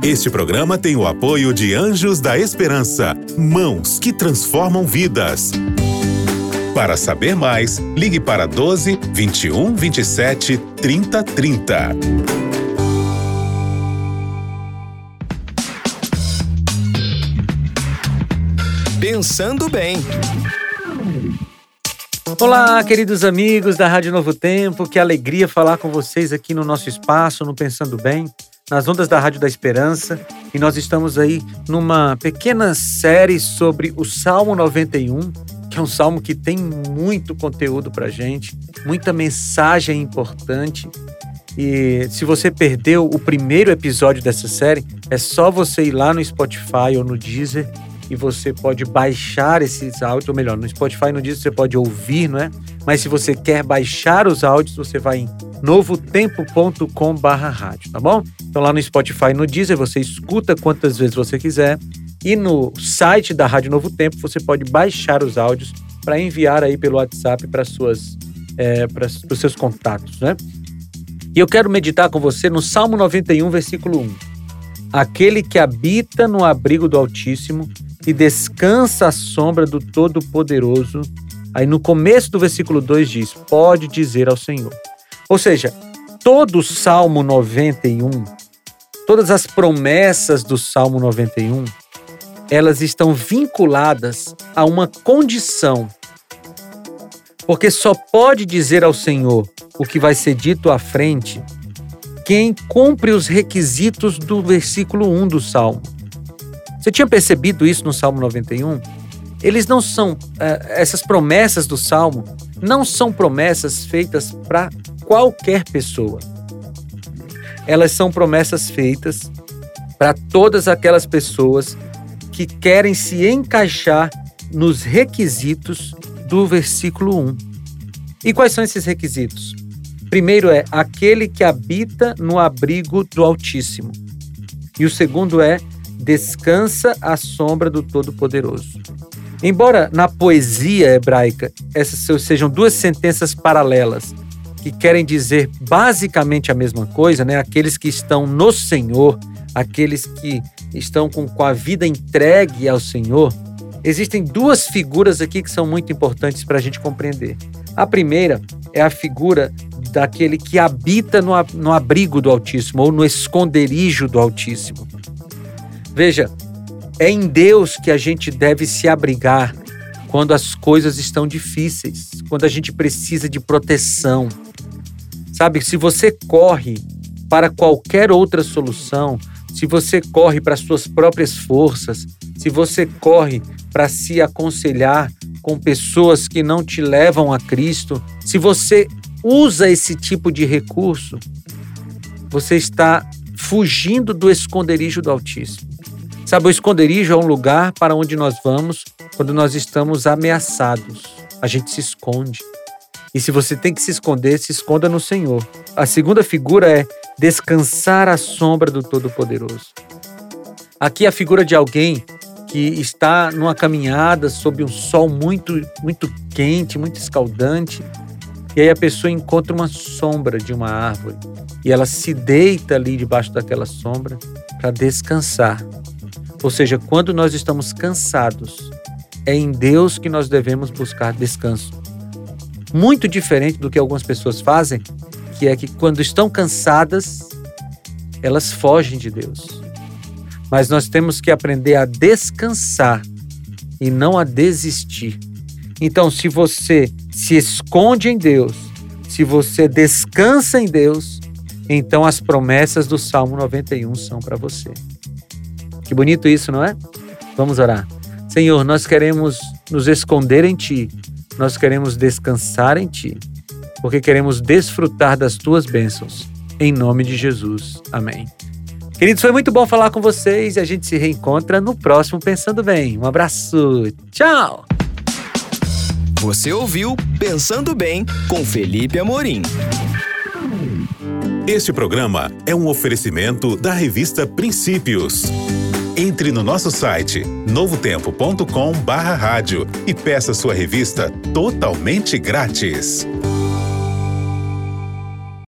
Este programa tem o apoio de Anjos da Esperança, mãos que transformam vidas. Para saber mais, ligue para 12 21 27 30 30. Pensando bem. Olá, queridos amigos da Rádio Novo Tempo, que alegria falar com vocês aqui no nosso espaço, no Pensando Bem, nas ondas da Rádio da Esperança. E nós estamos aí numa pequena série sobre o Salmo 91, que é um salmo que tem muito conteúdo pra gente, muita mensagem importante. E se você perdeu o primeiro episódio dessa série, é só você ir lá no Spotify ou no Deezer e você pode baixar esses áudios, ou melhor, no Spotify e no Deezer você pode ouvir, não é? Mas se você quer baixar os áudios, você vai em novotempo.com/rádio, tá bom? Então lá no Spotify e no Deezer você escuta quantas vezes você quiser. E no site da Rádio Novo Tempo você pode baixar os áudios para enviar aí pelo WhatsApp para os seus contatos, né? E eu quero meditar com você no Salmo 91, versículo 1. Aquele que habita no abrigo do Altíssimo e descansa à sombra do Todo-Poderoso. Aí no começo do versículo 2 diz, pode dizer ao Senhor. Ou seja, todo o Salmo 91, todas as promessas do Salmo 91, elas estão vinculadas a uma condição. Porque só pode dizer ao Senhor o que vai ser dito à frente quem cumpre os requisitos do versículo 1 do Salmo. Você tinha percebido isso no Salmo 91? Eles não são, essas promessas do Salmo não são promessas feitas para qualquer pessoa. Elas são promessas feitas para todas aquelas pessoas que querem se encaixar nos requisitos do versículo 1. E quais são esses requisitos? Primeiro é aquele que habita no abrigo do Altíssimo. E o segundo é descansa à sombra do Todo-Poderoso. Embora na poesia hebraica essas sejam duas sentenças paralelas que querem dizer basicamente a mesma coisa, né? Aqueles que estão no Senhor, aqueles que estão com a vida entregue ao Senhor, existem duas figuras aqui que são muito importantes para a gente compreender. A primeira é a figura daquele que habita no abrigo do Altíssimo ou no esconderijo do Altíssimo. Veja, é em Deus que a gente deve se abrigar quando as coisas estão difíceis, quando a gente precisa de proteção. Sabe, se você corre para qualquer outra solução, se você corre para as suas próprias forças, se você corre para se aconselhar com pessoas que não te levam a Cristo, se você usa esse tipo de recurso, você está fugindo do esconderijo do Altíssimo. Sabe, o esconderijo é um lugar para onde nós vamos quando nós estamos ameaçados. A gente se esconde. E se você tem que se esconder, se esconda no Senhor. A segunda figura é descansar à sombra do Todo-Poderoso. Aqui é a figura de alguém que está numa caminhada sob um sol muito, muito quente, muito escaldante. E aí a pessoa encontra uma sombra de uma árvore. E ela se deita ali debaixo daquela sombra para descansar. Ou seja, quando nós estamos cansados, é em Deus que nós devemos buscar descanso. Muito diferente do que algumas pessoas fazem, que é que quando estão cansadas, elas fogem de Deus. Mas nós temos que aprender a descansar e não a desistir. Então, se você se esconde em Deus, se você descansa em Deus, então as promessas do Salmo 91 são para você. Que bonito isso, não é? Vamos orar. Senhor, nós queremos nos esconder em Ti, nós queremos descansar em Ti, porque queremos desfrutar das Tuas bênçãos. Em nome de Jesus. Amém. Queridos, foi muito bom falar com vocês e a gente se reencontra no próximo Pensando Bem. Um abraço. Tchau! Você ouviu Pensando Bem com Felipe Amorim. Este programa é um oferecimento da revista Princípios. Entre no nosso site novotempo.com/rádio e peça sua revista totalmente grátis.